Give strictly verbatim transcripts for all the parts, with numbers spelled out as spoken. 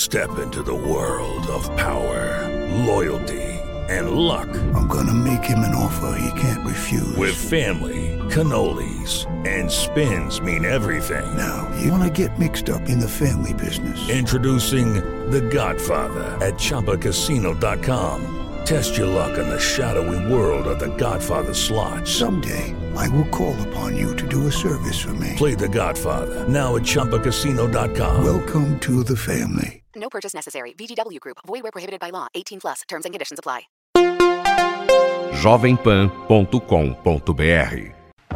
Step into the world of power, loyalty, and luck. I'm gonna make him an offer he can't refuse. With family, cannolis, and spins mean everything. Now, you wanna get mixed up in the family business. Introducing The Godfather at Chumba Casino dot com. Test your luck in the shadowy world of The Godfather slot. Someday, I will call upon you to do a service for me. Play The Godfather, now at Chumba Casino dot com. Welcome to the family. No purchase necessary. V G W Group. Void where prohibited by law. eighteen plus. Terms and conditions apply. jovem pan ponto com ponto b r.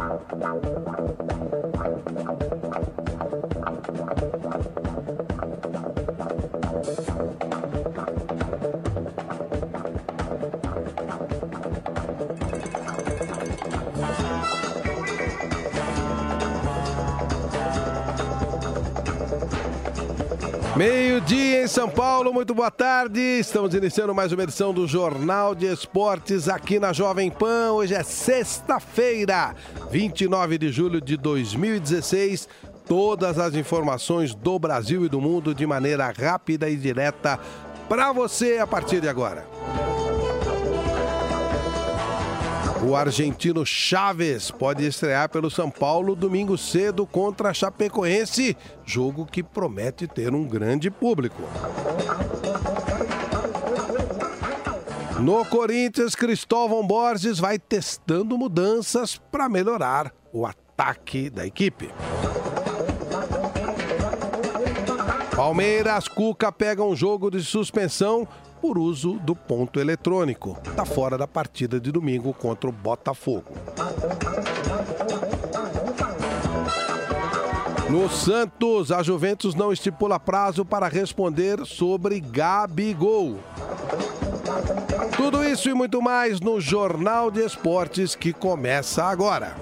Meio-dia em São Paulo, muito boa tarde. Estamos iniciando mais uma edição do Jornal de Esportes aqui na Jovem Pan. Hoje é sexta-feira, vinte e nove de julho de dois mil e dezesseis. Todas as informações do Brasil e do mundo de maneira rápida e direta para você a partir de agora. O argentino Chaves pode estrear pelo São Paulo domingo cedo contra a Chapecoense, jogo que promete ter um grande público. No Corinthians, Cristóvão Borges vai testando mudanças para melhorar o ataque da equipe. Palmeiras, Cuca pega um jogo de suspensão por uso do ponto eletrônico. Está fora da partida de domingo contra o Botafogo. No Santos, a Juventus não estipula prazo para responder sobre Gabigol. Tudo isso e muito mais no Jornal de Esportes que começa agora.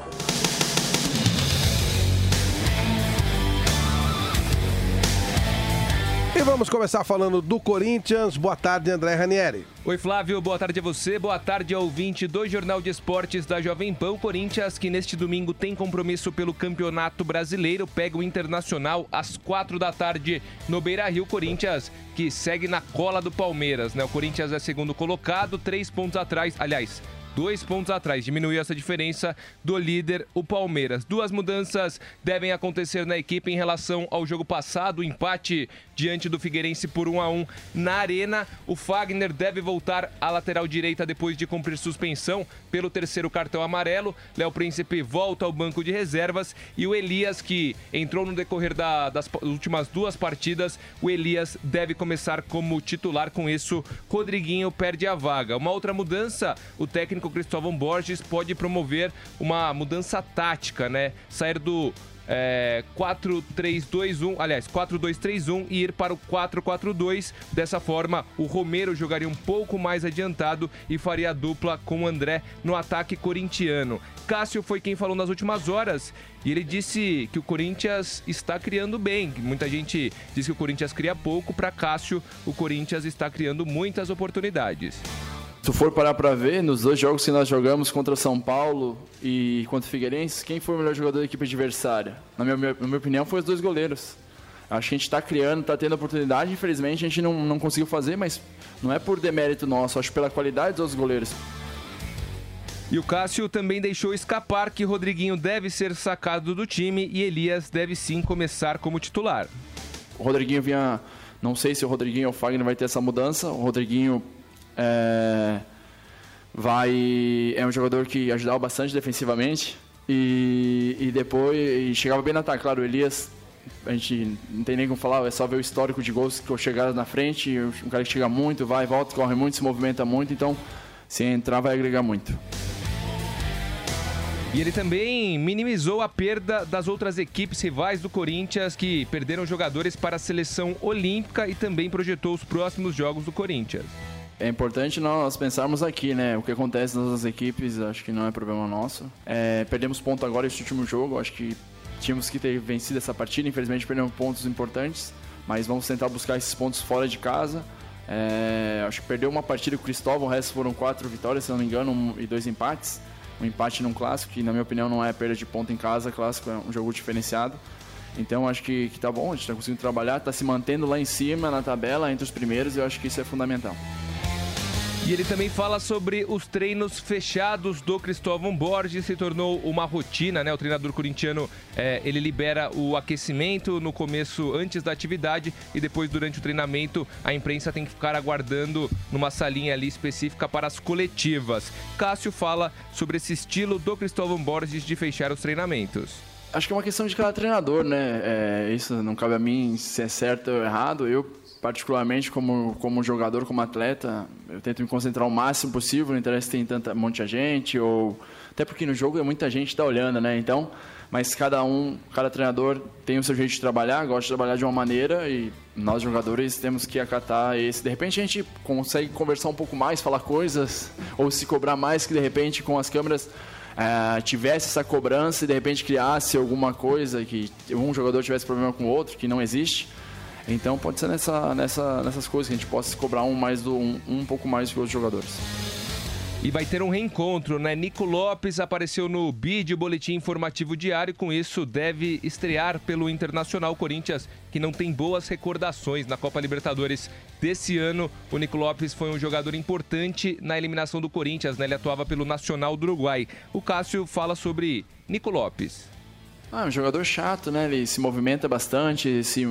E vamos começar falando do Corinthians. Boa tarde, André Ranieri. Oi, Flávio. Boa tarde a você. Boa tarde ao ouvinte do Jornal de Esportes da Jovem Pan. O Corinthians, que neste domingo tem compromisso pelo Campeonato Brasileiro, pega o Internacional às quatro da tarde no Beira-Rio. Corinthians que segue na cola do Palmeiras, né? O Corinthians é segundo colocado, três pontos atrás. Aliás, dois pontos atrás, diminuiu essa diferença do líder, o Palmeiras. Duas mudanças devem acontecer na equipe em relação ao jogo passado, o empate diante do Figueirense por um a um na Arena. O Fagner deve voltar à lateral direita depois de cumprir suspensão pelo terceiro cartão amarelo. Léo Príncipe volta ao banco de reservas e o Elias, que entrou no decorrer da, das últimas duas partidas, o Elias deve começar como titular. Com isso, Rodriguinho perde a vaga. Uma outra mudança, o técnico Cristóvão Borges pode promover uma mudança tática, né? Sair do é, quatro três dois um, aliás, quatro dois três um e ir para o quatro quatro dois. Dessa forma, o Romero jogaria um pouco mais adiantado e faria a dupla com o André no ataque corintiano. Cássio foi quem falou nas últimas horas e ele disse que o Corinthians está criando bem. Muita gente diz que o Corinthians cria pouco. Para Cássio, o Corinthians está criando muitas oportunidades. Se for parar para ver, nos dois jogos que nós jogamos contra São Paulo e contra o Figueirense, quem foi o melhor jogador da equipe adversária? Na minha, na minha opinião, foi os dois goleiros. Acho que a gente está criando, está tendo oportunidade. Infelizmente, a gente não, não conseguiu fazer, mas não é por demérito nosso, acho pela qualidade dos goleiros. E o Cássio também deixou escapar que Rodriguinho deve ser sacado do time e Elias deve sim começar como titular. O Rodriguinho vinha... Não sei se o Rodriguinho ou o Fagner vai ter essa mudança. O Rodriguinho... É, vai, é um jogador que ajudava bastante defensivamente e, e depois e chegava bem no ataque. Claro, o Elias, a gente não tem nem como falar, é só ver o histórico de gols que chegaram na frente. Um cara que chega muito, vai, volta, corre muito, se movimenta muito, então se entrar vai agregar muito. E ele também minimizou a perda das outras equipes rivais do Corinthians que perderam jogadores para a seleção olímpica e também projetou os próximos jogos do Corinthians. É importante nós pensarmos aqui, né? O que acontece nas outras equipes, acho que não é problema nosso. É, perdemos ponto agora nesse último jogo, acho que tínhamos que ter vencido essa partida, infelizmente perdemos pontos importantes, mas vamos tentar buscar esses pontos fora de casa. É, acho que perdeu uma partida com o Cristóvão, o resto foram quatro vitórias, se não me engano, um, e dois empates. Um empate num clássico, que na minha opinião não é perda de ponto em casa, clássico é um jogo diferenciado. Então acho que, que tá bom, a gente está conseguindo trabalhar, está se mantendo lá em cima na tabela, entre os primeiros, e eu acho que isso é fundamental. E ele também fala sobre os treinos fechados do Cristóvão Borges, se tornou uma rotina, né? O treinador corintiano, é, ele libera o aquecimento no começo, antes da atividade, e depois, durante o treinamento, a imprensa tem que ficar aguardando numa salinha ali específica para as coletivas. Cássio fala sobre esse estilo do Cristóvão Borges de fechar os treinamentos. Acho que é uma questão de cada treinador, né? É, isso não cabe a mim se é certo ou errado. Eu, particularmente, como, como jogador, como atleta, eu tento me concentrar o máximo possível. Não interessa se tem tanta, muita gente, ou até porque no jogo é muita gente que está olhando, né? Então, mas cada um, cada treinador tem o seu jeito de trabalhar, gosta de trabalhar de uma maneira, e nós, jogadores, temos que acatar esse. De repente, a gente consegue conversar um pouco mais, falar coisas, ou se cobrar mais, que de repente, com as câmeras, Uh, tivesse essa cobrança e de repente criasse alguma coisa, que um jogador tivesse problema com o outro, que não existe. Então pode ser nessa, nessa, nessas coisas que a gente possa cobrar um, mais do, um, um pouco mais do que os jogadores. E vai ter um reencontro, né? Nico Lopes apareceu no B I D, o Boletim Informativo Diário, com isso deve estrear pelo Internacional. Corinthians, que não tem boas recordações na Copa Libertadores desse ano. O Nico Lopes foi um jogador importante na eliminação do Corinthians, né? Ele atuava pelo Nacional do Uruguai. O Cássio fala sobre Nico Lopes. Ah, um jogador chato, né? Ele se movimenta bastante, se,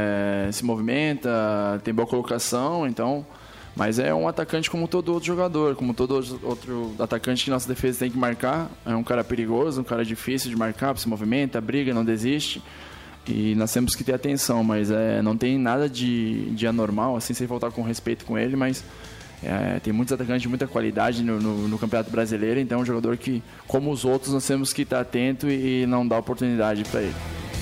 é, se movimenta, tem boa colocação, então... Mas é um atacante como todo outro jogador, como todo outro atacante que nossa defesa tem que marcar. É um cara perigoso, um cara difícil de marcar, se movimenta, briga, não desiste. E nós temos que ter atenção, mas é, não tem nada de, de anormal, assim, sem faltar com respeito com ele, mas é, tem muitos atacantes de muita qualidade no, no, no Campeonato Brasileiro, então é um jogador que, como os outros, nós temos que estar atento e não dar oportunidade para ele.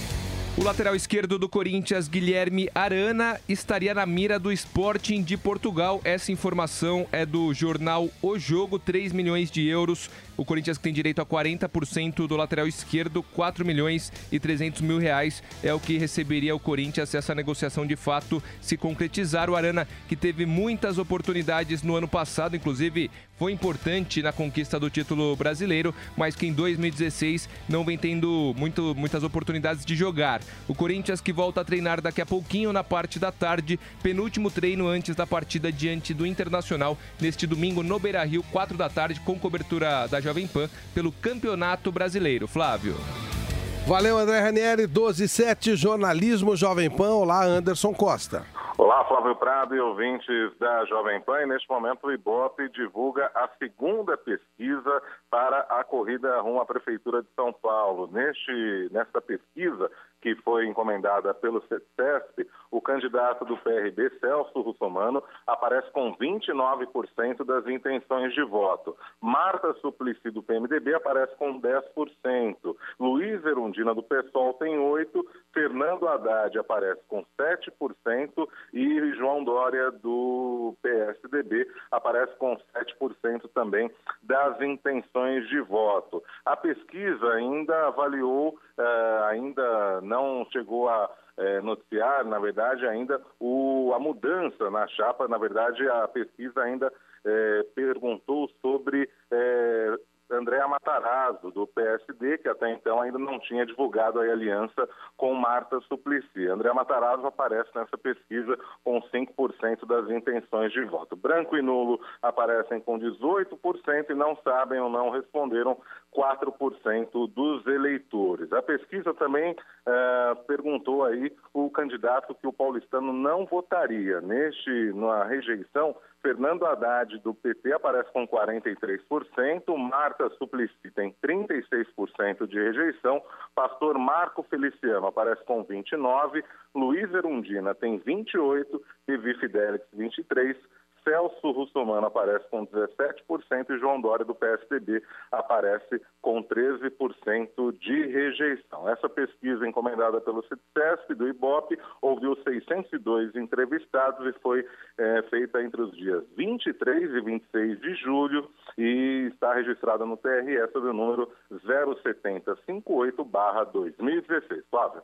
O lateral esquerdo do Corinthians, Guilherme Arana, estaria na mira do Sporting de Portugal. Essa informação é do jornal O Jogo, três milhões de euros. O Corinthians, que tem direito a quarenta por cento do lateral esquerdo, quatro milhões e trezentos mil reais é o que receberia o Corinthians se essa negociação de fato se concretizar. O Arana, que teve muitas oportunidades no ano passado, inclusive foi importante na conquista do título brasileiro, mas que em dois mil e dezesseis não vem tendo muito, muitas oportunidades de jogar. O Corinthians, que volta a treinar daqui a pouquinho na parte da tarde, penúltimo treino antes da partida diante do Internacional, neste domingo no Beira-Rio, quatro da tarde, com cobertura da Jovem Pan pelo Campeonato Brasileiro. Flávio. Valeu, André Ranieri, doze e sete, Jornalismo Jovem Pan. Olá, Anderson Costa. Olá, Flávio Prado e ouvintes da Jovem Pan. E neste momento o Ibope divulga a segunda pesquisa para a corrida rumo à Prefeitura de São Paulo. Neste, nesta pesquisa, que foi encomendada pelo CETESP, o candidato do P R B, Celso Russomano, aparece com vinte e nove por cento das intenções de voto. Marta Suplicy, do P M D B, aparece com dez por cento. Luiz Erundina, do PSOL, tem oito por cento. Fernando Haddad aparece com sete por cento. E João Dória, do P S D B, aparece com sete por cento também das intenções de voto. A pesquisa ainda avaliou, uh, ainda não chegou a uh, noticiar, na verdade, ainda o, a mudança na chapa. Na verdade, a pesquisa ainda uh, perguntou sobre uh, Andréa Matarazzo, do P S D, que até então ainda não tinha divulgado a aliança com Marta Suplicy. Andréa Matarazzo aparece nessa pesquisa com cinco por cento das intenções de voto. Branco e nulo aparecem com dezoito por cento e não sabem ou não responderam quatro por cento dos eleitores. A pesquisa também uh, perguntou aí o candidato que o paulistano não votaria. Neste, na rejeição, Fernando Haddad, do P T, aparece com quarenta e três por cento, Marta Suplicy tem trinta e seis por cento de rejeição, Pastor Marco Feliciano aparece com vinte e nove por cento, Luiz Erundina tem vinte e oito por cento, Vivi Fidelix vinte e três por cento, Celso Russomano aparece com dezessete por cento e João Dória, do P S D B, aparece com treze por cento de rejeição. Essa pesquisa, encomendada pelo CETESP, do Ibope, ouviu seiscentos e dois entrevistados e foi é, feita entre os dias vinte e três e vinte e seis de julho e está registrada no T R E sob o número zero sete zero cinco oito barra dois mil e dezesseis. Flávio.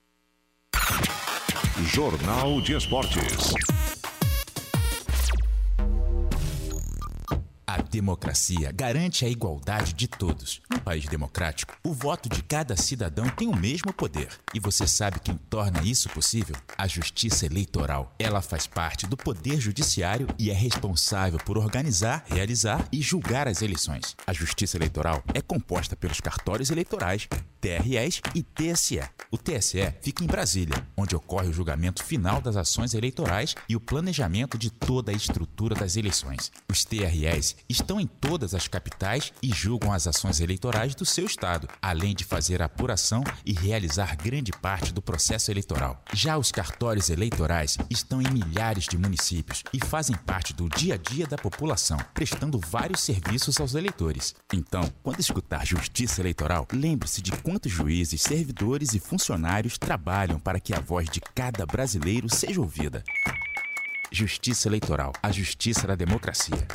Jornal de Esportes. democracia garante a igualdade de todos. Num país democrático, o voto de cada cidadão tem o mesmo poder. E você sabe quem torna isso possível? A Justiça Eleitoral. Ela faz parte do Poder Judiciário e é responsável por organizar, realizar e julgar as eleições. A Justiça Eleitoral é composta pelos cartórios eleitorais, T R Es e T S E. O T S E fica em Brasília, onde ocorre o julgamento final das ações eleitorais e o planejamento de toda a estrutura das eleições. Os T R Es estão em todas as capitais e julgam as ações eleitorais do seu estado, além de fazer a apuração e realizar grande parte do processo eleitoral. Já os cartórios eleitorais estão em milhares de municípios e fazem parte do dia a dia da população, prestando vários serviços aos eleitores. Então, quando escutar Justiça Eleitoral, lembre-se de quantos juízes, servidores e funcionários trabalham para que a voz de cada brasileiro seja ouvida. Justiça Eleitoral, a justiça da democracia.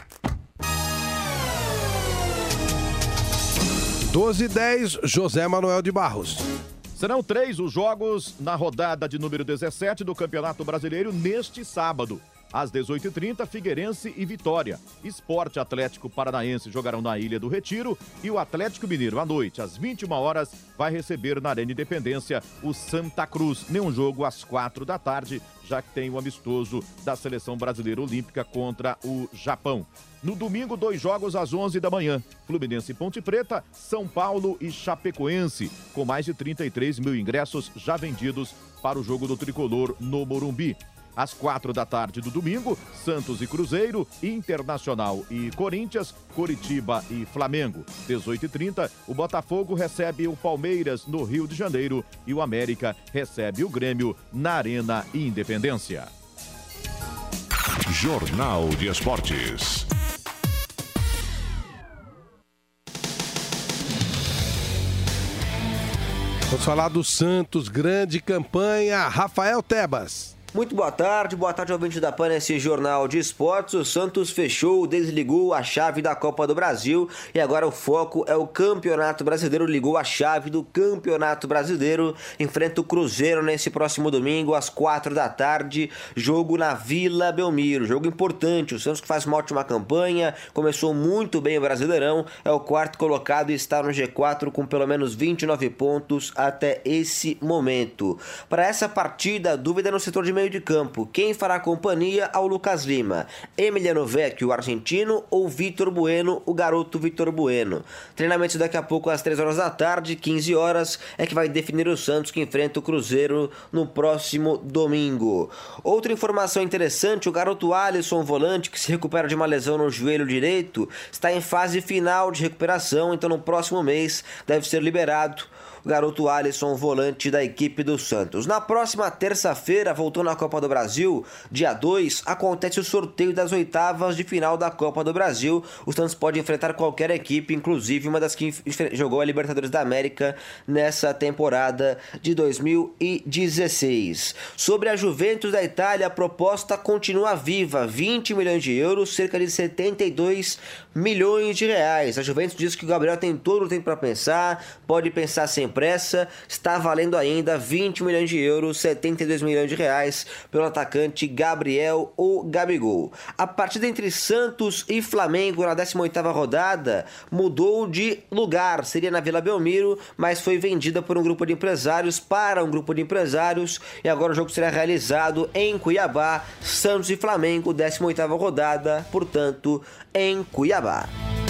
doze e dez, José Manuel de Barros. Serão três os jogos na rodada de número dezessete do Campeonato Brasileiro neste sábado. Às dezoito e trinta, Figueirense e Vitória. Sport Atlético Paranaense jogarão na Ilha do Retiro e o Atlético Mineiro, à noite, às vinte e uma horas, vai receber na Arena Independência o Santa Cruz. Nenhum jogo às quatro da tarde, já que tem o amistoso da Seleção Brasileira Olímpica contra o Japão. No domingo, dois jogos às onze da manhã. Fluminense e Ponte Preta, São Paulo e Chapecoense, com mais de trinta e três mil ingressos já vendidos para o jogo do Tricolor no Morumbi. Às quatro da tarde do domingo, Santos e Cruzeiro, Internacional e Corinthians, Coritiba e Flamengo. dezoito e trinta, o Botafogo recebe o Palmeiras no Rio de Janeiro e o América recebe o Grêmio na Arena Independência. Jornal de Esportes. Vamos falar do Santos, grande campanha. Rafael Tebas. Muito boa tarde, boa tarde, ouvinte da PAN, esse Jornal de Esportes. O Santos fechou, desligou a chave da Copa do Brasil e agora o foco é o Campeonato Brasileiro. Ligou a chave do Campeonato Brasileiro, enfrenta o Cruzeiro nesse próximo domingo às quatro da tarde, jogo na Vila Belmiro, jogo importante. O Santos que faz uma ótima campanha, começou muito bem o Brasileirão, é o quarto colocado e está no G quatro com pelo menos vinte e nove pontos até esse momento. Para essa partida, a dúvida é no setor de meio de campo. Quem fará companhia ao Lucas Lima? Emiliano Vecchio, o argentino, ou Vitor Bueno, o garoto Vitor Bueno? Treinamento daqui a pouco às três horas da tarde, quinze horas, é que vai definir o Santos que enfrenta o Cruzeiro no próximo domingo. Outra informação interessante, o garoto Alisson, volante, que se recupera de uma lesão no joelho direito, está em fase final de recuperação, então no próximo mês deve ser liberado. O garoto Alisson, volante da equipe do Santos. Na próxima terça-feira, voltou na Copa do Brasil, dia dois, acontece o sorteio das oitavas de final da Copa do Brasil. O Santos pode enfrentar qualquer equipe, inclusive uma das que jogou a Libertadores da América nessa temporada de dois mil e dezesseis. Sobre a Juventus da Itália, a proposta continua viva, vinte milhões de euros, cerca de setenta e dois milhões de reais. A Juventus diz que o Gabriel tem todo o tempo para pensar, pode pensar sem pressa, está valendo ainda vinte milhões de euros, setenta e dois milhões de reais pelo atacante Gabriel ou Gabigol. A partida entre Santos e Flamengo na décima oitava rodada mudou de lugar, seria na Vila Belmiro, mas foi vendida por um grupo de empresários para um grupo de empresários e agora o jogo será realizado em Cuiabá. Santos e Flamengo, décima oitava rodada, portanto, em Cuiabá.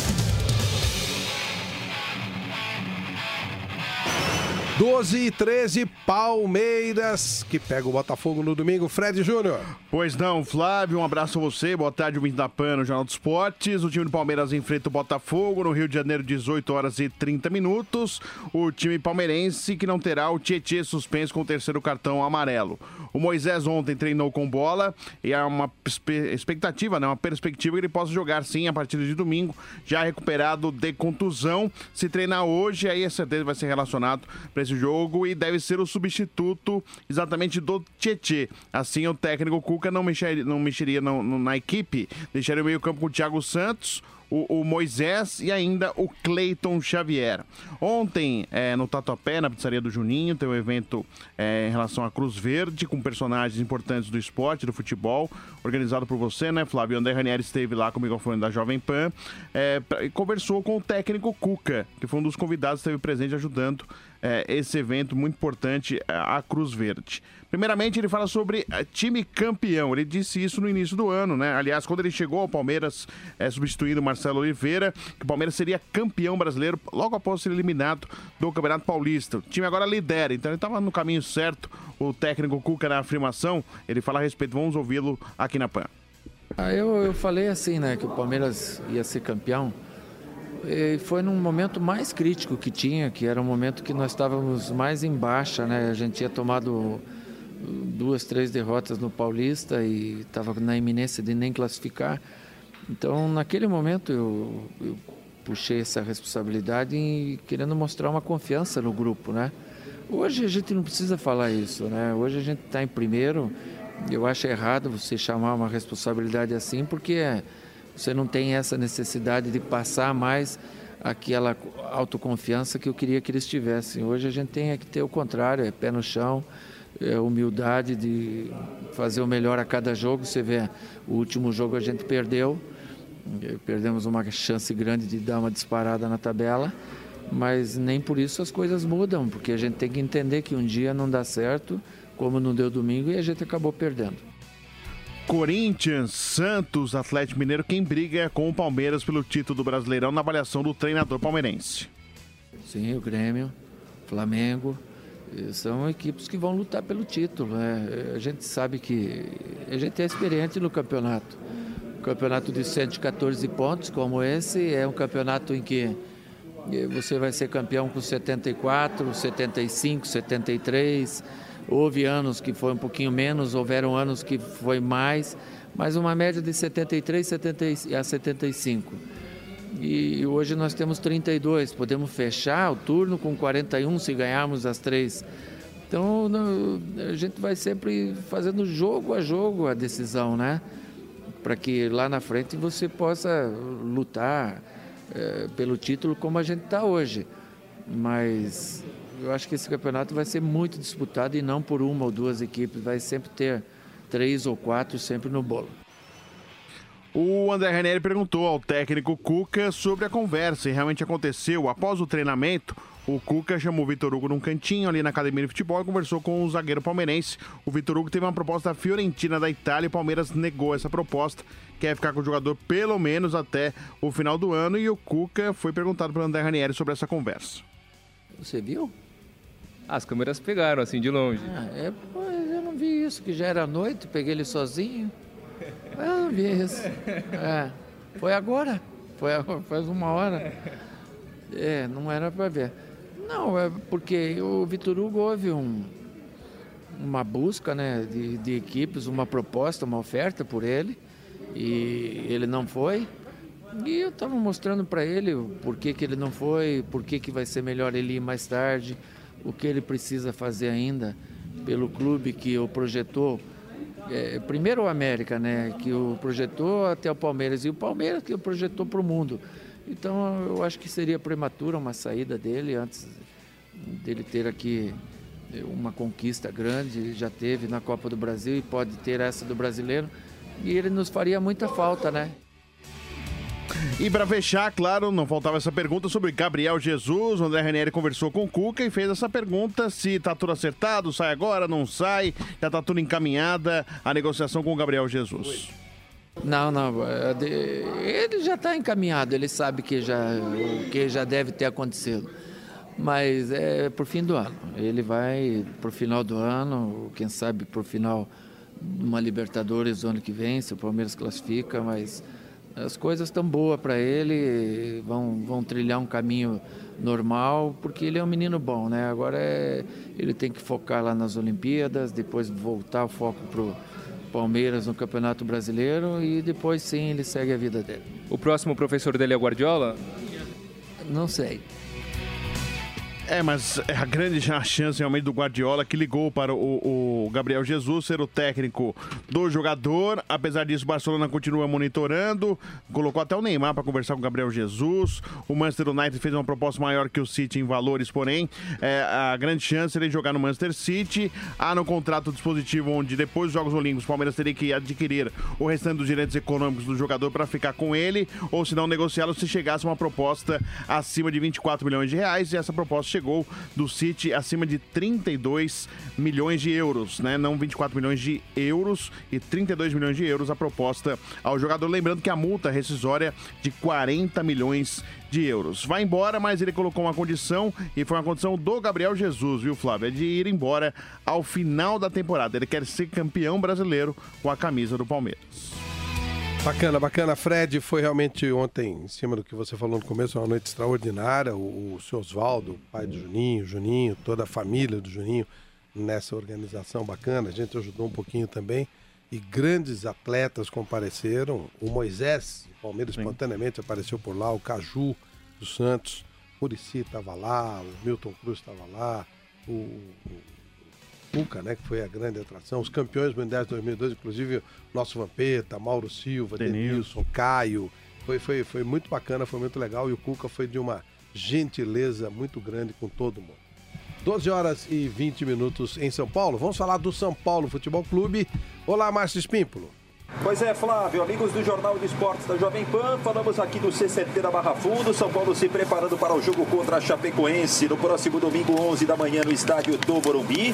doze e treze, Palmeiras, que pega o Botafogo no domingo. Fred Júnior. Pois não, Flávio, um abraço a você, boa tarde, ouvinte da PAN no Jornal dos Esportes. O time do Palmeiras enfrenta o Botafogo no Rio de Janeiro, dezoito horas e trinta minutos. O time palmeirense que não terá o Tietê suspenso com o terceiro cartão amarelo. O Moisés ontem treinou com bola e há uma expectativa, né, uma perspectiva que ele possa jogar sim a partir de domingo, já recuperado de contusão. Se treinar hoje, aí é certeza vai ser relacionado para esse jogo e deve ser o substituto exatamente do Tietê. Assim, o técnico Cuca não mexeria, não mexeria no, no, na equipe, deixaria o meio campo com o Thiago Santos, o, o Moisés e ainda o Cleiton Xavier. Ontem, é, no Tatuapé, na pizzaria do Juninho, tem um evento é, em relação à Cruz Verde, com personagens importantes do esporte, do futebol, organizado por você, né, Flávio? O André Ranieri esteve lá com o microfone da Jovem Pan é, e conversou com o técnico Cuca, que foi um dos convidados que esteve presente ajudando é, esse evento muito importante, a Cruz Verde. Primeiramente, ele fala sobre time campeão. Ele disse isso no início do ano, né? Aliás, quando ele chegou ao Palmeiras, é, substituindo o Marcelo Oliveira, que o Palmeiras seria campeão brasileiro logo após ser eliminado do Campeonato Paulista. O time agora lidera, então ele estava no caminho certo. O técnico Cuca, na afirmação, ele fala a respeito. Vamos ouvi-lo aqui na Pan. Ah, eu, eu falei assim, né, que o Palmeiras ia ser campeão. E foi num momento mais crítico que tinha, que era um momento que nós estávamos mais em baixa, né? A gente tinha tomado duas, três derrotas no Paulista e estava na iminência de nem classificar. Então, naquele momento, eu, eu puxei essa responsabilidade e querendo mostrar uma confiança no grupo, né? Hoje a gente não precisa falar isso, né? Hoje a gente está em primeiro. Eu acho errado você chamar uma responsabilidade assim, porque você não tem essa necessidade de passar mais aquela autoconfiança que eu queria que eles tivessem. Hoje a gente tem que ter o contrário, é pé no chão, é humildade de fazer o melhor a cada jogo. Você vê, o último jogo a gente perdeu, perdemos uma chance grande de dar uma disparada na tabela, mas nem por isso as coisas mudam, porque a gente tem que entender que um dia não dá certo, como não deu domingo, e a gente acabou perdendo. Corinthians, Santos, Atlético Mineiro, quem briga é com o Palmeiras pelo título do Brasileirão na avaliação do treinador palmeirense. Sim, o Grêmio, Flamengo, são equipes que vão lutar pelo título, né? A gente sabe que a gente é experiente no campeonato. Um campeonato de cento e quatorze pontos como esse é um campeonato em que você vai ser campeão com setenta e quatro, setenta e cinco, setenta e três. Houve anos que foi um pouquinho menos, houveram anos que foi mais, mas uma média de setenta e três a setenta e cinco. E hoje nós temos trinta e dois, podemos fechar o turno com quarenta e um se ganharmos as três. Então a gente vai sempre fazendo jogo a jogo a decisão, né? Para que lá na frente você possa lutar é, pelo título como a gente está hoje. Mas eu acho que esse campeonato vai ser muito disputado e não por uma ou duas equipes, vai sempre ter três ou quatro sempre no bolo. O André Ranieri perguntou ao técnico Cuca sobre a conversa e realmente aconteceu. Após o treinamento, o Cuca chamou o Vitor Hugo num cantinho ali na academia de futebol e conversou com o zagueiro palmeirense. O Vitor Hugo teve uma proposta da Fiorentina da Itália e o Palmeiras negou essa proposta. Quer ficar com o jogador pelo menos até o final do ano e o Cuca foi perguntado pelo André Ranieri sobre essa conversa. Você viu? As câmeras pegaram assim de longe. Ah, é, pois eu não vi isso, que já era noite, peguei ele sozinho. Eu não vi isso. É, foi agora, foi faz uma hora. É, não era para ver. Não, é porque o Vitor Hugo houve um, uma busca, né, de, de equipes, uma proposta, uma oferta por ele, e ele não foi. E eu estava mostrando para ele o porquê que ele não foi, porquê que vai ser melhor ele ir mais tarde, o que ele precisa fazer ainda pelo clube que o projetou. É, primeiro o América, né, que o projetou até o Palmeiras, e o Palmeiras que o projetou para o mundo. Então eu acho que seria prematura uma saída dele antes dele ter aqui uma conquista grande. Ele já teve na Copa do Brasil e pode ter essa do Brasileiro, e ele nos faria muita falta, né? E para fechar, claro, não faltava essa pergunta sobre Gabriel Jesus. O André Ranieri conversou com o Cuca e fez essa pergunta: se tá tudo acertado, sai agora, não sai, já tá tudo encaminhada a negociação com o Gabriel Jesus. Não, não, ele já está encaminhado, ele sabe que já, que já deve ter acontecido, mas é por fim do ano. Ele vai pro final do ano, quem sabe pro final de uma Libertadores do ano que vem, se o Palmeiras classifica, mas as coisas estão boas para ele, vão, vão trilhar um caminho normal, porque ele é um menino bom, né? Agora é, ele tem que focar lá nas Olimpíadas, depois voltar o foco pro Palmeiras no Campeonato Brasileiro e depois sim ele segue a vida dele. O próximo professor dele é o Guardiola? Não sei. É, mas é a grande chance realmente do Guardiola, que ligou para o, o Gabriel Jesus ser o técnico do jogador. Apesar disso, o Barcelona continua monitorando, colocou até o Neymar para conversar com o Gabriel Jesus. O Manchester United fez uma proposta maior que o City em valores, porém, é, a grande chance é ele jogar no Manchester City. Há no contrato dispositivo onde depois dos Jogos Olímpicos o Palmeiras teria que adquirir o restante dos direitos econômicos do jogador para ficar com ele, ou se não negociá-lo se chegasse uma proposta acima de vinte e quatro milhões de reais, e essa proposta chegou do City acima de trinta e dois milhões de euros, né? Não vinte e quatro milhões de euros e trinta e dois milhões de euros a proposta ao jogador, lembrando que a multa rescisória de quarenta milhões de euros. Vai embora, mas ele colocou uma condição, e foi uma condição do Gabriel Jesus, viu, Flávio? É de ir embora ao final da temporada. Ele quer ser campeão brasileiro com a camisa do Palmeiras. Bacana, bacana. Fred, foi realmente ontem, em cima do que você falou no começo, uma noite extraordinária. O, o seu Oswaldo, pai do Juninho, Juninho, toda a família do Juninho nessa organização bacana. A gente ajudou um pouquinho também. E grandes atletas compareceram. O Moisés, o Palmeiras Sim. espontaneamente apareceu por lá. O Caju do Santos, o Muricy estava lá, o Milton Cruz estava lá, o, o Cuca, né, que foi a grande atração. Os campeões mundiais de dois mil e dois, inclusive o nosso Vampeta, Mauro Silva, Denilson, Caio. Foi, foi, foi muito bacana, foi muito legal. E o Cuca foi de uma gentileza muito grande com todo mundo. doze horas e vinte minutos em São Paulo. Vamos falar do São Paulo Futebol Clube. Olá, Márcio Espímpolo. Pois é, Flávio, amigos do Jornal de Esportes da Jovem Pan, falamos aqui do C C T da Barra Fundo. São Paulo se preparando para o jogo contra a Chapecoense no próximo domingo, onze da manhã, no estádio do Morumbi.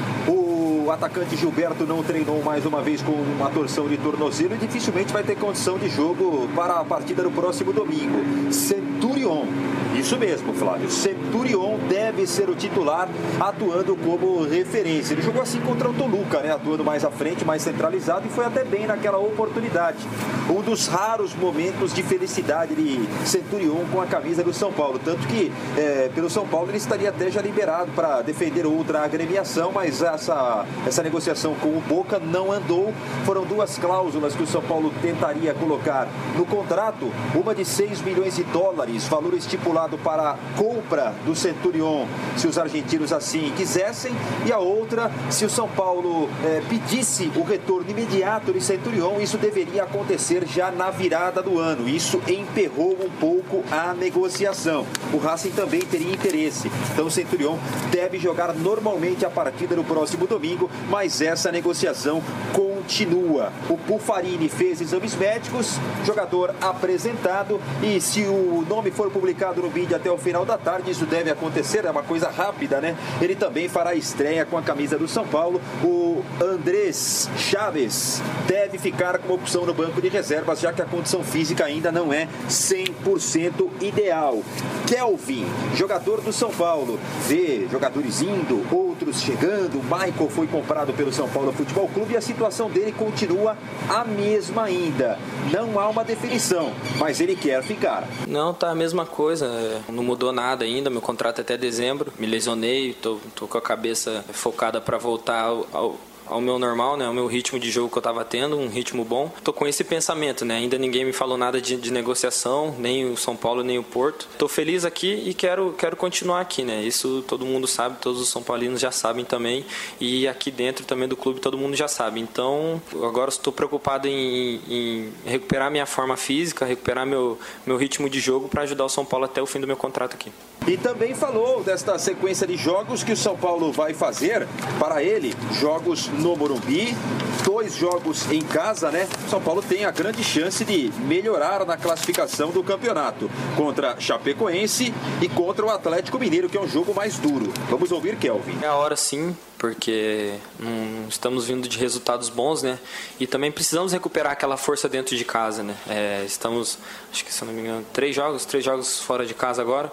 O atacante Gilberto não treinou mais uma vez com uma torção de tornozelo e dificilmente vai ter condição de jogo para a partida do próximo domingo. Centurion, isso mesmo, Flávio, Centurion deve ser o titular, atuando como referência. Ele jogou assim contra o Toluca, né? Atuando mais à frente, mais centralizado, e foi até bem naquela oportunidade. Um dos raros momentos de felicidade de Centurion com a camisa do São Paulo, tanto que é, pelo São Paulo ele estaria até já liberado para defender outra agremiação, mas essa, essa negociação com o Boca não andou. Foram duas cláusulas que o São Paulo tentaria colocar no contrato, uma de seis milhões de dólares, valor estipulado para a compra do Centurion, se os argentinos assim quisessem, e a outra, se o São Paulo é, pedisse o retorno imediato de Centurion. Isso deveria acontecer já na virada do ano. Isso emperrou um pouco a negociação. O Racing também teria interesse. Então o Centurion deve jogar normalmente a partida no próximo domingo, mas essa negociação continua. O Buffarini fez exames médicos, jogador apresentado, e se o nome for publicado no vídeo até o final da tarde, isso deve acontecer, é uma coisa rápida, né? Ele também fará estreia com a camisa do São Paulo. O Andrés Chaves deve ficar como opção no banco de reservas, já que a condição física ainda não é cem por cento ideal. Kelvin, jogador do São Paulo, vê jogadores indo, outros chegando. O Michael foi comprado pelo São Paulo Futebol Clube e a situação dele continua a mesma ainda. Não há uma definição, mas ele quer ficar. Não, tá a mesma coisa, não mudou nada ainda, meu contrato é até dezembro, me lesionei, tô, tô com a cabeça focada para voltar ao, ao... ao meu normal, né, ao meu ritmo de jogo que eu estava tendo, um ritmo bom. Tô com esse pensamento, né, ainda ninguém me falou nada de, de negociação, nem o São Paulo, nem o Porto. Tô feliz aqui e quero, quero continuar aqui, né, isso todo mundo sabe, todos os São Paulinos já sabem também, e aqui dentro também do clube todo mundo já sabe. Então, agora estou preocupado em, em recuperar minha forma física, recuperar meu, meu ritmo de jogo para ajudar o São Paulo até o fim do meu contrato aqui. E também falou desta sequência de jogos que o São Paulo vai fazer. Para ele, jogos no Morumbi, dois jogos em casa, né? São Paulo tem a grande chance de melhorar na classificação do campeonato contra Chapecoense e contra o Atlético Mineiro, que é um jogo mais duro. Vamos ouvir Kelvin. É a hora sim, porque hum, estamos vindo de resultados bons, né? E também precisamos recuperar aquela força dentro de casa, né? É, estamos, acho que se eu não me engano, três jogos, três jogos fora de casa agora.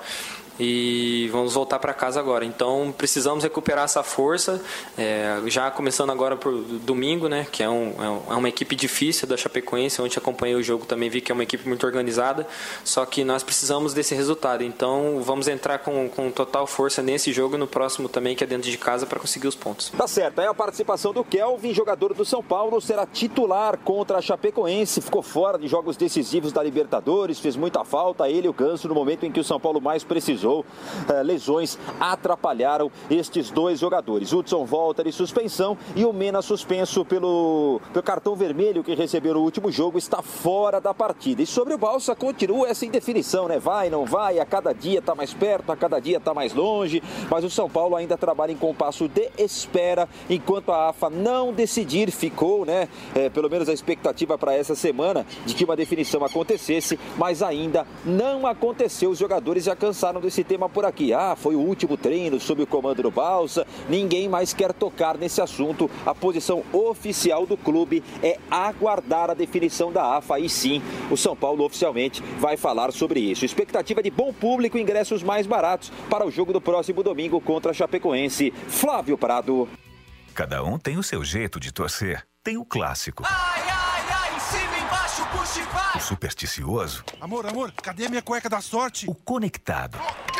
E vamos voltar para casa agora. Então precisamos recuperar essa força, é, já começando agora por domingo, né, que é, um, é uma equipe difícil da Chapecoense. Ontem acompanhei o jogo, também vi que é uma equipe muito organizada, só que nós precisamos desse resultado. Então vamos entrar com, com total força nesse jogo e no próximo também, que é dentro de casa, para conseguir os pontos. Tá certo, aí a participação do Kelvin, jogador do São Paulo, será titular contra a Chapecoense. Ficou fora de jogos decisivos da Libertadores, fez muita falta ele e o Ganso no momento em que o São Paulo mais precisou. precisou. É, lesões atrapalharam estes dois jogadores. Hudson volta de suspensão e o Mena, suspenso pelo, pelo cartão vermelho que recebeu no último jogo, está fora da partida. E sobre o Balsa continua essa indefinição, né? Vai, não vai, a cada dia está mais perto, a cada dia está mais longe, mas o São Paulo ainda trabalha em compasso de espera, enquanto a AFA não decidir. Ficou, né, é, pelo menos a expectativa para essa semana de que uma definição acontecesse, mas ainda não aconteceu. Os jogadores já cansaram desse tema por aqui. Ah, foi o último treino sob o comando do Balsa, ninguém mais quer tocar nesse assunto. A posição oficial do clube é aguardar a definição da AFA, e sim, o São Paulo oficialmente vai falar sobre isso. Expectativa de bom público, ingressos mais baratos para o jogo do próximo domingo contra a Chapecoense. Flávio Prado. Cada um tem o seu jeito de torcer. Tem o clássico. Ai, ai, ai, em cima, embaixo, puxa e vai. O supersticioso. Amor, amor, cadê a minha cueca da sorte? O conectado.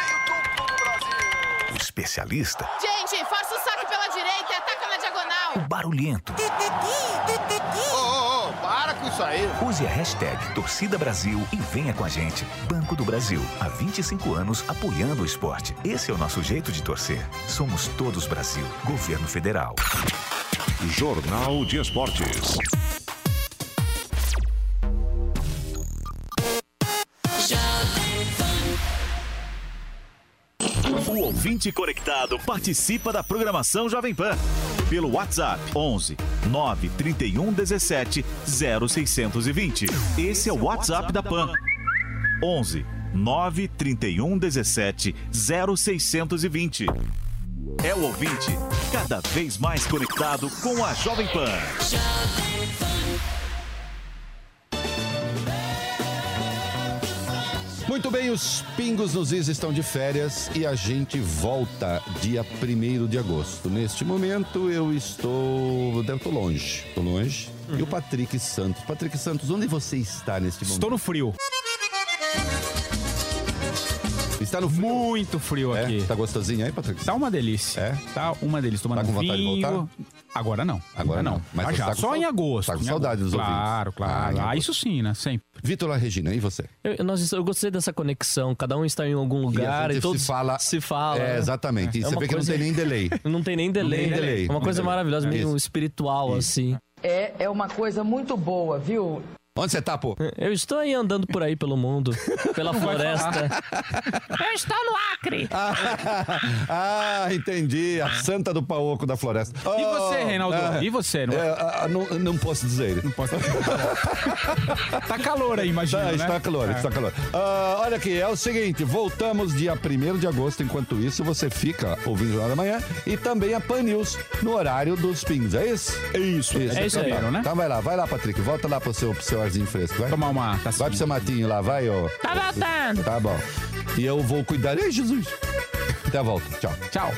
O especialista. Gente, força o saque pela direita e ataca na diagonal. O barulhento. Ô, ô, ô, para com isso aí. Use a hashtag Torcida Brasil e venha com a gente. Banco do Brasil, há vinte e cinco anos apoiando o esporte. Esse é o nosso jeito de torcer. Somos todos Brasil. Governo Federal. Jornal de Esportes. O ouvinte conectado participa da programação Jovem Pan pelo WhatsApp onze nove trinta e um dezessete zero seiscentos e vinte. Esse é o WhatsApp da Pan. onze nove trinta e um dezessete zero seiscentos e vinte. É o ouvinte cada vez mais conectado com a Jovem Pan. Muito bem, os pingos nos is estão de férias e a gente volta dia primeiro de agosto. Neste momento eu estou... eu estou longe, estou longe. Uhum. E o Patrick Santos. Patrick Santos, onde você está neste momento? Estou no frio. Está no frio? Muito frio é? aqui. Tá gostosinho aí, Patrick? Tá uma delícia. É? Tá uma delícia. Tomando tá com vontade vinho. de voltar? Agora não. Agora não. não. Mas ah, já, tá só sal... em agosto. Tá com em saudade dos ouvintes. Claro, claro. Ah, ah isso sim, né? Sempre. Vitor La Regina, e você? Eu, nós, eu gostei dessa conexão. Cada um está em algum lugar e, e todos se fala. Se fala É, exatamente. E é você vê que coisa... não tem nem delay. Não tem nem delay. Nem delay. É uma coisa delay. maravilhosa, meio Isso. espiritual, Isso. assim. É, é uma coisa muito boa, viu? Onde você tá, pô? Eu estou aí andando por aí pelo mundo, pela floresta. Eu estou no Acre. Ah, entendi. A santa do pau-oco da floresta. Oh, e você, Reinaldo? Ah, e você? Não, é, não, não posso dizer. Não posso dizer. Tá calor aí, imagina, tá, né? Está calor, é. está calor. Uh, olha aqui, é o seguinte, voltamos dia primeiro de agosto. Enquanto isso, você fica ouvindo o Jornal da Manhã e também a Pan News no horário dos pingos. É isso? É isso. isso. É isso aí, então, né? Então vai lá, vai lá, Patrick. Volta lá pro seu, pro seu arzinho fresco, vai. Tomar uma tacinha. Vai pro seu matinho lá, vai, ó. Tá voltando. Tá bom. E eu vou cuidar. Ei, Jesus. Até a volta. Tchau. Tchau.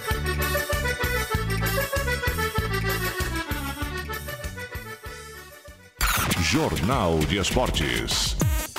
Jornal de Esportes.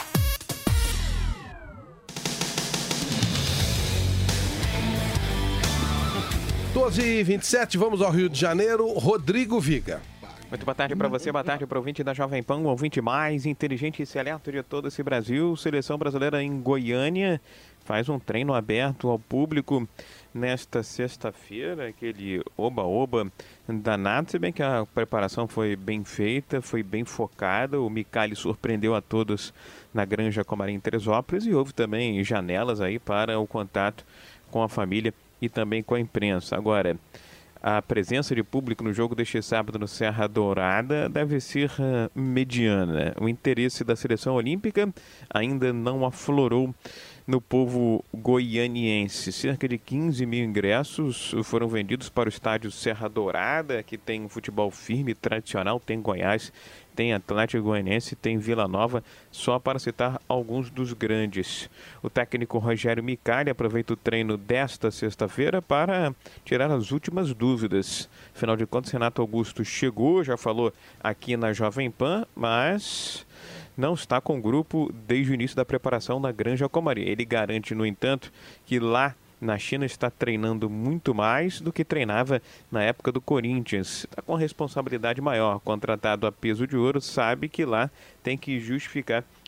doze e vinte e sete, vamos ao Rio de Janeiro. Rodrigo Viga. Muito boa tarde para você, boa tarde para o ouvinte da Jovem Pan, o ouvinte mais inteligente e seleto de todo esse Brasil. Seleção brasileira em Goiânia faz um treino aberto ao público nesta sexta-feira, aquele oba-oba danado, se bem que a preparação foi bem feita, foi bem focada. O Micali surpreendeu a todos na Granja Comarim em Teresópolis e houve também janelas aí para o contato com a família e também com a imprensa. Agora, a presença de público no jogo deste sábado no Serra Dourada deve ser uh, mediana. O interesse da seleção olímpica ainda não aflorou no povo goianiense. Cerca de quinze mil ingressos foram vendidos para o estádio Serra Dourada, que tem um futebol firme, tradicional, tem Goiás, tem Atlético Goianiense, tem Vila Nova, só para citar alguns dos grandes. O técnico Rogério Micali aproveita o treino desta sexta-feira para tirar as últimas dúvidas. Afinal de contas, Renato Augusto chegou, já falou aqui na Jovem Pan, mas não está com o grupo desde o início da preparação na Granja Comari. Ele garante, no entanto, que lá na China está treinando muito mais do que treinava na época do Corinthians. Está com responsabilidade maior. Contratado a peso de ouro, sabe que lá tem que justificar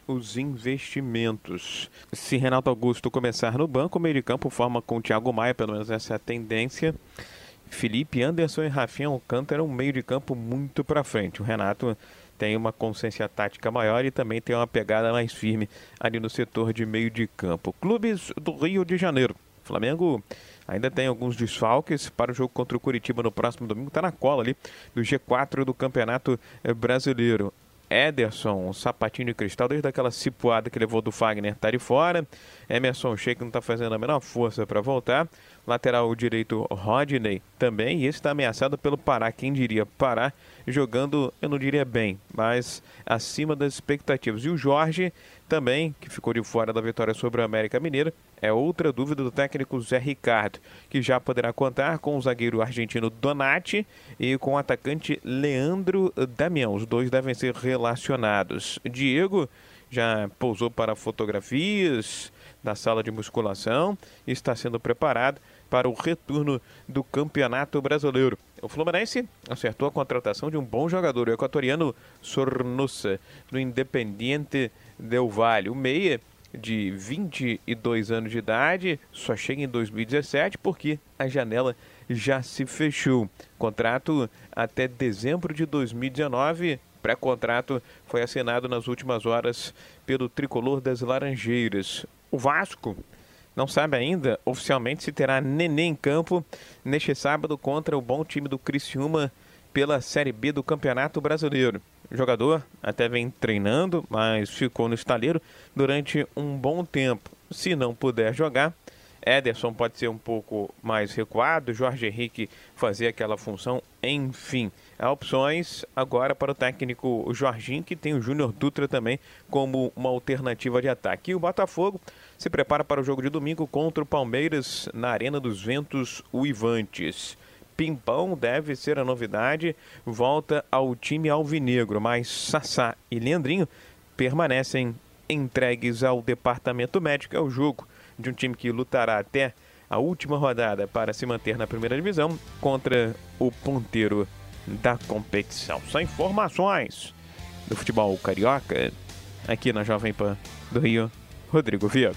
os investimentos. Se Renato Augusto começar no banco, o meio de campo forma com o Thiago Maia, pelo menos essa é a tendência. Felipe, Anderson e Rafinha Alcântara, um meio de campo muito para frente. O Renato tem uma consciência tática maior e também tem uma pegada mais firme ali no setor de meio de campo. Clubes do Rio de Janeiro. Flamengo ainda tem alguns desfalques para o jogo contra o Curitiba no próximo domingo. Está na cola ali do G quatro do Campeonato Brasileiro. Ederson, um sapatinho de cristal, desde aquela cipuada que levou do Fagner, está de fora. Emerson Sheik não está fazendo a menor força para voltar. Lateral direito Rodney também, e esse está ameaçado pelo Pará. Quem diria Pará jogando, eu não diria bem, mas acima das expectativas. E o Jorge também, que ficou de fora da vitória sobre o América Mineiro, é outra dúvida do técnico Zé Ricardo, que já poderá contar com o zagueiro argentino Donati e com o atacante Leandro Damião. Os dois devem ser relacionados. Diego já pousou para fotografias da sala de musculação e está sendo preparado para o retorno do Campeonato Brasileiro. O Fluminense acertou a contratação de um bom jogador, o equatoriano Sornosa, do Independiente Del Valle. O meia, de vinte e dois anos de idade, só chega em dois mil e dezessete porque a janela já se fechou. Contrato até dezembro de dois mil e dezenove. Pré-contrato foi assinado nas últimas horas pelo tricolor das Laranjeiras. O Vasco não sabe ainda oficialmente se terá Nenê em campo neste sábado contra o bom time do Criciúma pela Série B do Campeonato Brasileiro. O jogador até vem treinando, mas ficou no estaleiro durante um bom tempo. Se não puder jogar, Ederson pode ser um pouco mais recuado, Jorge Henrique fazer aquela função, enfim. Há opções agora para o técnico Jorginho, que tem o Júnior Dutra também como uma alternativa de ataque. E o Botafogo se prepara para o jogo de domingo contra o Palmeiras na Arena dos Ventos Uivantes. Pimpão deve ser a novidade, volta ao time alvinegro, mas Sassá e Leandrinho permanecem entregues ao departamento médico. É o jogo de um time que lutará até a última rodada para se manter na primeira divisão contra o ponteiro da competição. São informações do futebol carioca aqui na Jovem Pan do Rio, Rodrigo Viga.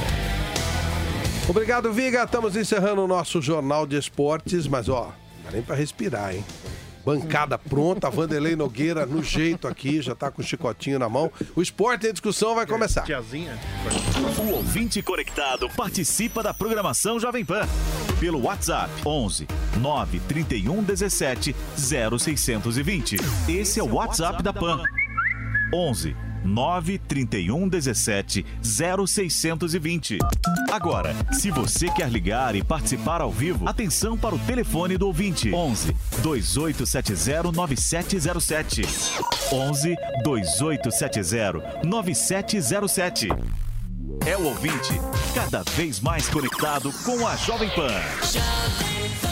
Obrigado, Viga. Estamos encerrando o nosso Jornal de Esportes, mas ó, não dá nem pra respirar, hein? Bancada pronta, Vanderlei Nogueira no jeito aqui, já tá com o chicotinho na mão. O Esporte em Discussão vai começar. Tiazinha. O ouvinte conectado participa da programação Jovem Pan pelo WhatsApp onze nove trinta e um dezessete zero seiscentos e vinte. Esse é o WhatsApp da Pan. onze nove trinta e um dezessete zero seiscentos e vinte. Agora, se você quer ligar e participar ao vivo, atenção para o telefone do ouvinte: onze dois oito sete zero nove sete zero sete. onze dois oito sete zero nove sete zero sete. É o ouvinte cada vez mais conectado com a Jovem Pan.